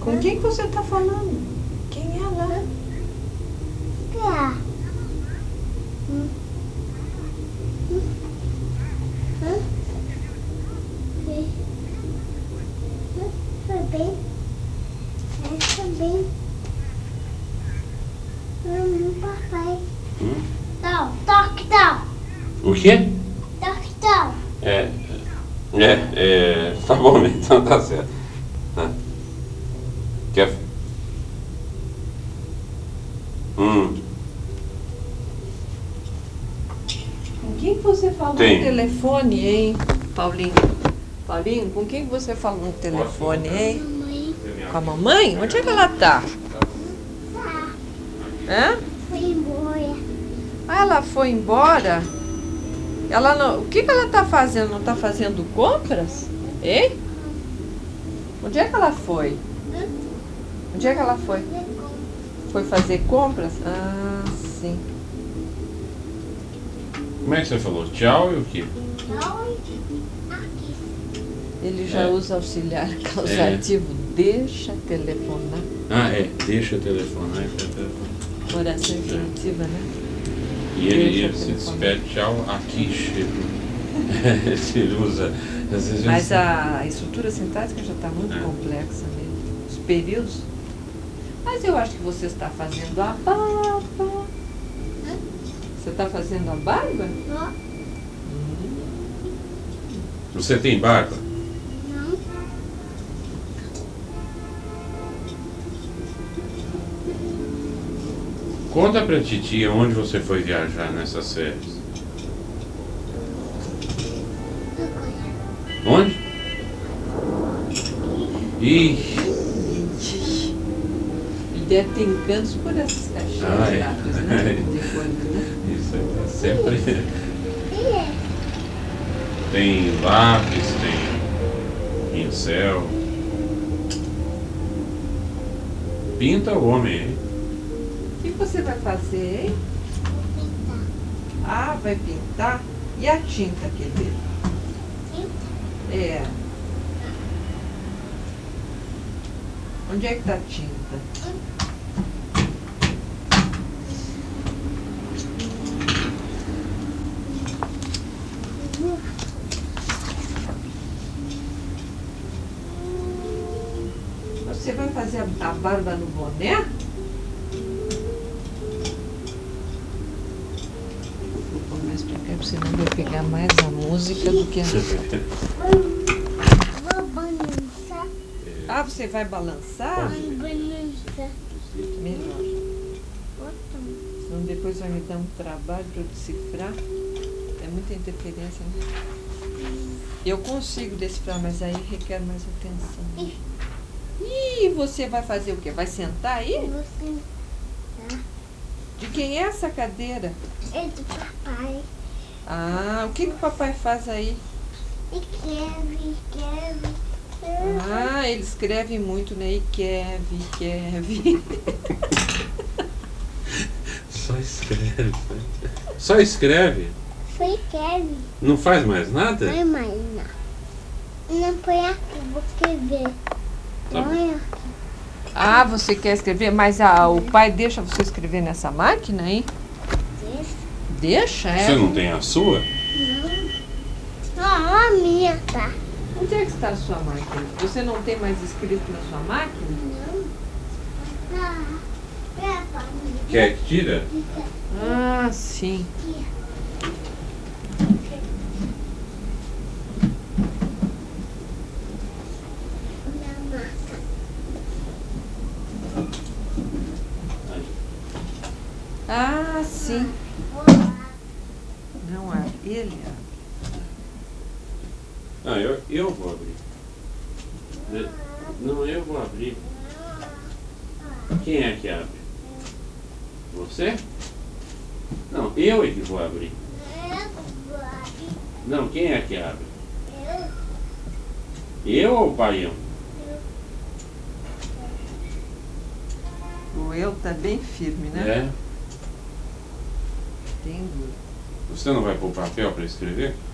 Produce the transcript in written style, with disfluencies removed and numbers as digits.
Com quem que você tá falando? Quem é lá? Foi bem. Papai. Toque. O quê? Toque. Tá bom, né? Então tá certo. Quer? Com quem que você falou Tem. no telefone, hein, Paulinho? Paulinho, com quem que você falou no telefone, hein? Mamãe. Com a mamãe? Onde é que ela tá? Hã? Foi embora. Ah, ela foi embora? Ela não... O que que ela tá fazendo? Não tá fazendo compras? Hein? Onde é que ela foi? Onde é que ela foi? Foi fazer compras? Ah, sim. Como é que você falou? Tchau e o quê? Ele já usa auxiliar causativo. Deixa telefonar. Deixa eu telefonar. Oração infinitiva, né? E ele se despede, tchau, aqui chego. Ele usa. Às vezes Mas a estrutura sintática já está muito complexa mesmo. Os períodos. Mas eu acho que você está fazendo a barba. Você está fazendo a barba? Você tem barba? Não. Conta pra titia onde você foi viajar nessas férias. Onde? Ih! Ele deve ter encantos por essas caixinhas de lápis, né? De quando, né? Isso é sempre. Tem lápis, tem pincel. Pinta o homem, hein? O que você vai fazer, hein? Ah, vai pintar? E a tinta que ele deu? Onde é que tá a tinta? Você vai fazer a barba no boné? Vou pôr mais pra cá, porque senão vai pegar mais a música do que a... Vou balançar. Ah, você vai balançar? Balançar. Melhor. Senão depois vai me dar um trabalho para eu decifrar. É muita interferência, né? Eu consigo decifrar, mas aí requer mais atenção. E você vai fazer o quê? Vai sentar aí? Vou sentar. De quem é essa cadeira? É do papai. Ah, o que o papai faz aí? Escreve. Ah, ele escreve muito, né? Kevin. Só escreve. Só escreve? Foi Kevin. Não faz mais nada? Não é mais nada. Não põe aqui, vou escrever. Tá bom. Põe aqui. Ah, você quer escrever? Mas o pai deixa você escrever nessa máquina, hein? Deixa, é? Você não tem a sua? Não, a minha tá. Onde é que está a sua máquina? Você não tem mais escrito na sua máquina? Não. Tá. Pega. Quer que tira? Ah, sim. Ah, sim. Não abre. Ele abre. Ah, eu vou abrir. Não, eu vou abrir. Quem é que abre? Você? Não, eu é que vou abrir. Não, quem é que abre? Eu ou o paião? O eu tá bem firme, né? É. Tem dúvida. Você não vai pôr papel para escrever?